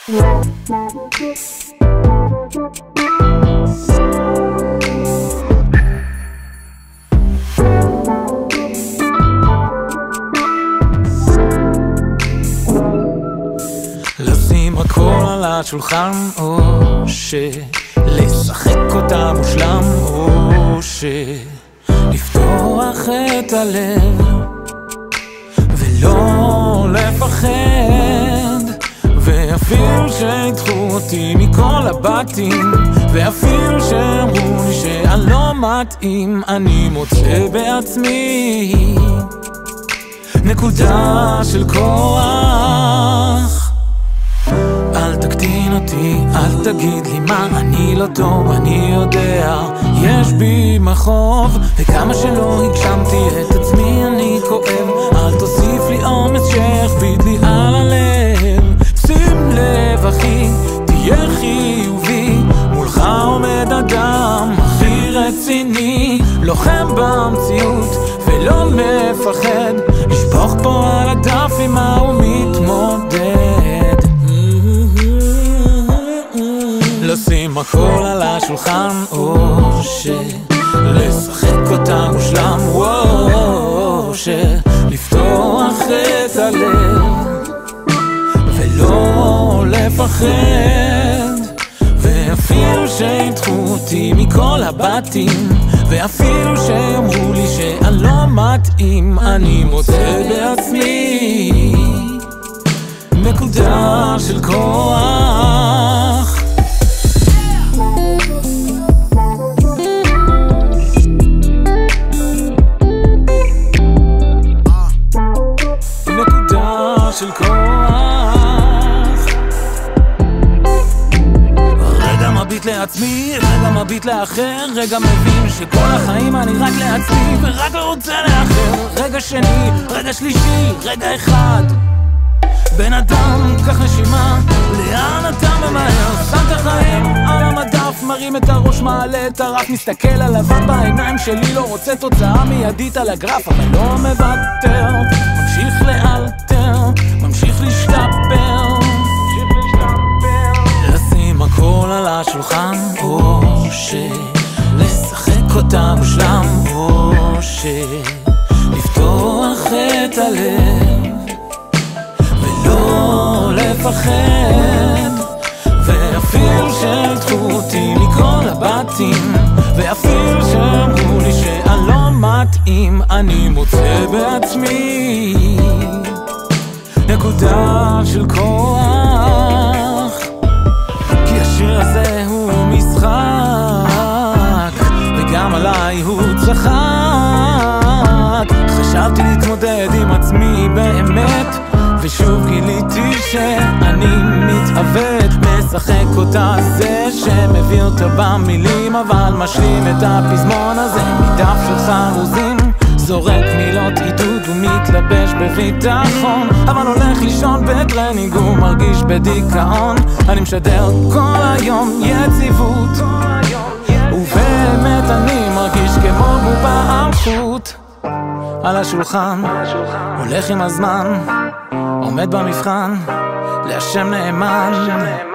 לשים הכל על השולחן, או שלשחק אותה מושלם, או שלפתוח את הלב ולא לפחד, ואפילו שידחו אותי מכל הבתים, ואפילו שאמרו לי שאני לא מתאים, אני מוצא בעצמי נקודה של כוח. אל תקטין אותי, אל תגיד לי מה אני לא טוב, אני יודע, יש בי מחוב, וכמה שלא הגשמתי את עצמי אני כואב. אל תוסיף לי אומץ שיכביד לי על הלב. שים לב אחי, תהיה חיובי, מולך עומד אדם הכי רציני, לוחם במציאות ולא מפחד, לשפוך פה על הדף עם מה הוא מתמודד. לשים הכל על השולחן, או שלשחק אותה מושלם, או שלפתוח את הלב ולא לפחד, ואפילו שידחו אותי מכל הבתים, ואפילו שאמרו לי שאני לא מתאים, אני מוצא בעצמי נקודה של כוח. של כוח. רגע מביט לעצמי, רגע מביט לאחר, רגע מבין שכל החיים אני רק לעצמי ורק לא רוצה לאחר. רגע שני, רגע שלישי, רגע אחד, בן אדם, קח נשימה, לאן אתה ממהר? שם את החיים על המדף, מרים את הראש, מעלה את הרף, מסתכל על לבן בעיניים שלי, לא רוצה תוצאה מיידית על הגרף, אבל לא מוותר, ממשיך לאלתר, ממשיך להשתפר, לשים הכל על השולחן, או שלשחק אותה מושלם, או שלפתוח את הלב ולא לפחד, ואפילו שדחו אותי מכל הבתים, ואפילו שאמרו לי שאני לא מתאים, אני מוצא בעצמי נקודה של כוח. כי השיר הזה הוא משחק, וגם עליי הוא צחק. חשבתי להתמודד עם עצמי באמת, ושוב גיליתי שאני מתעוות, משחק אותה זה שמביא אותה במילים, אבל משלים את הפזמון הזה מדף של חרוזים, זורק מילות עידוד ומתלבש בביטחון, אבל הולך לישון בטרנינג ומרגיש בדיכאון. אני משדר כל היום יציבות, ובאמת אני מרגיש כמו בובה על חוט. על השולחן, הולך עם הזמן, עומד במבחן, להשם נאמן.